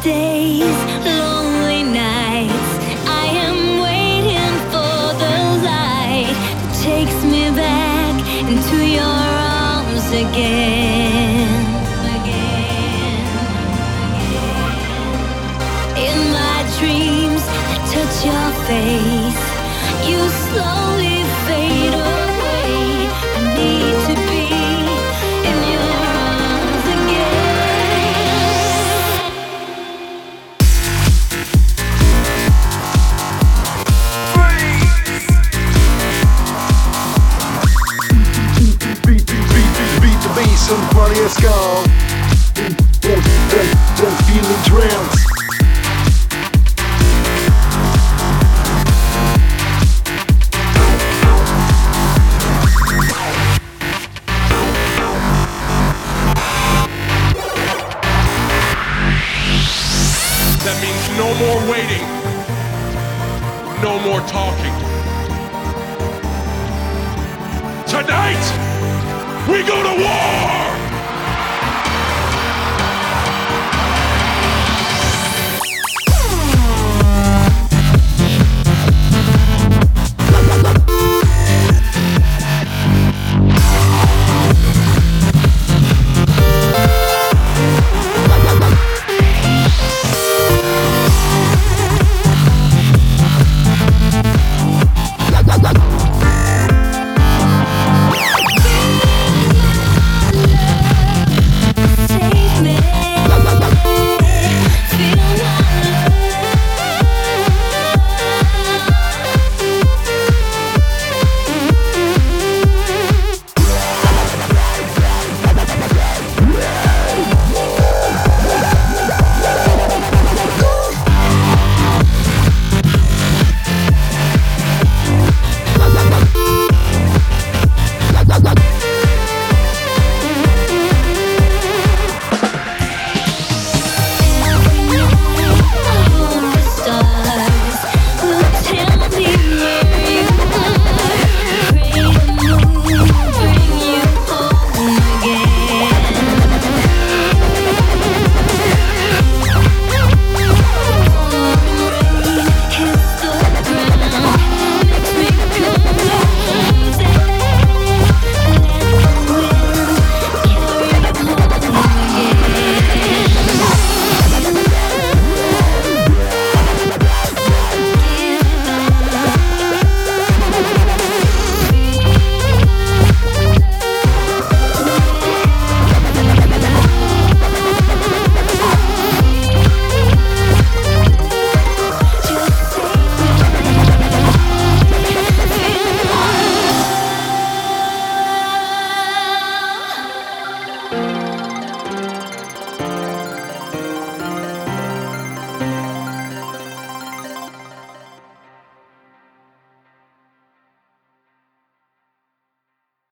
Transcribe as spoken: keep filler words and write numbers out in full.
days, lonely nights, I am waiting for the light that takes me back into your arms again. Again, again. In my dreams, I touch your face. You slowly fade away. I need to be in your arms again. Beat, beat, beat, beat, beat the bass, somebody has gone. Don't, don't, don't feel the trance. That means no more waiting, no more talking. Tonight, we go to war!